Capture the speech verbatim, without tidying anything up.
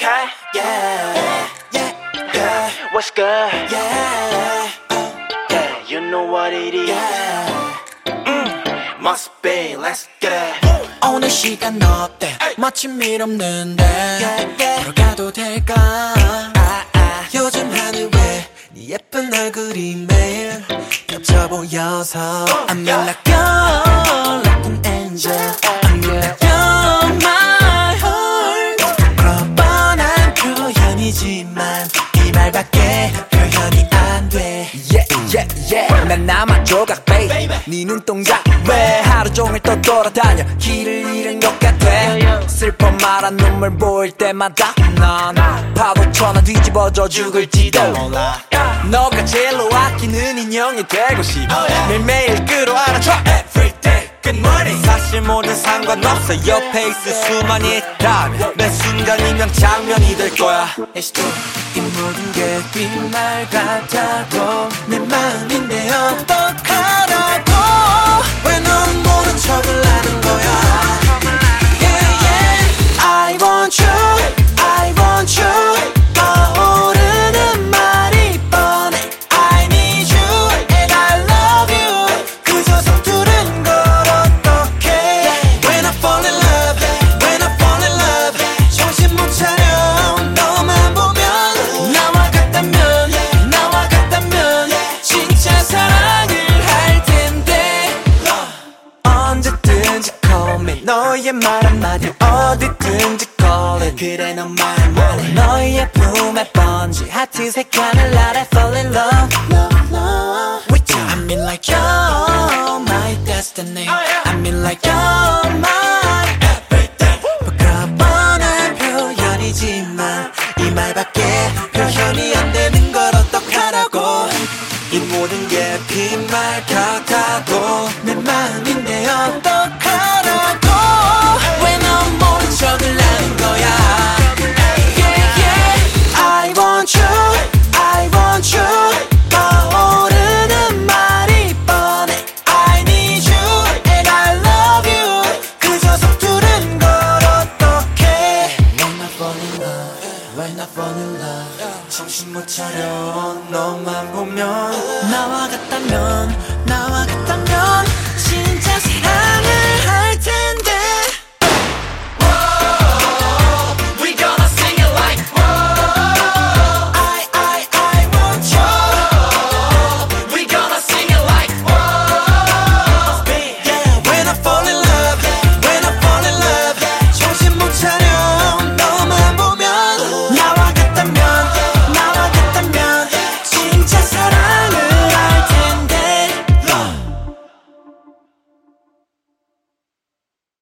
okay? Yeah, yeah, yeah. What's good? Yeah, yeah. You know what it is? Yeah. Mm, must be. Let's get it. 오늘 시간 어때? 마침 일 없는데 보러 가도 될까? 아, 아. 요즘 하늘 왜 네 예쁜 얼굴이 매일 겹쳐 보여서 I feel like you're like an angel I feel like you're my heart 그런 뻔한 표현이지만 이 말밖에 표현이 안 돼 Yeah, yeah, yeah 난 나만 조각 babe 네 눈동자 왜 하루 종일 또 돌아다녀 길을 잃은 것 같아 슬퍼 말한 눈물 보일 때마다 난 파도처럼 뒤집어져 죽을지도 몰라 너가 제일로 아끼는 인형이 되고 싶어 매일매일 끌어안아줘 Everyday good morning 사실 뭐든 상관없어 옆에 있을 수만 있다면 매 순간이면 장면이 될 거야 It's true 이 모든 게 빈말 같아도 내 마음인데 어떡하라고 왜 넌 모른 척을 하는 거야 Yeah yeah I want you I want you 떠오르는 말이 뻔해 I need you and I love you 그저 서투른 걸 어떡해 When I fall in love When I fall in love 정신 못 차려 너만 보면 나와 같다면 나와 같다면 진짜 사랑을 할 텐데 언제든지 call me 너의 말 한마디 어디든지 call it 그래 넌 말 말해 너의 품에 번지 하트 색깔을 날아 fall in love, love, love with you I mean like you're my destiny I mean like you're my everything 부끄러운 뻔한 표현이지만 이 말밖에 표현이 안 되는 걸 어떡하라고 이 모든 게 빈말 같아도 내 마음인데 어떡하라고 왜 넌 모른 척을 하는 거야 Yeah yeah I want you I want you 떠오르는 말이 뻔해 I need you and I love you 그저 서투른 걸 어떡해 When I fall in love When I fall in love 정신 못 차려 너만 보면 나와 같다면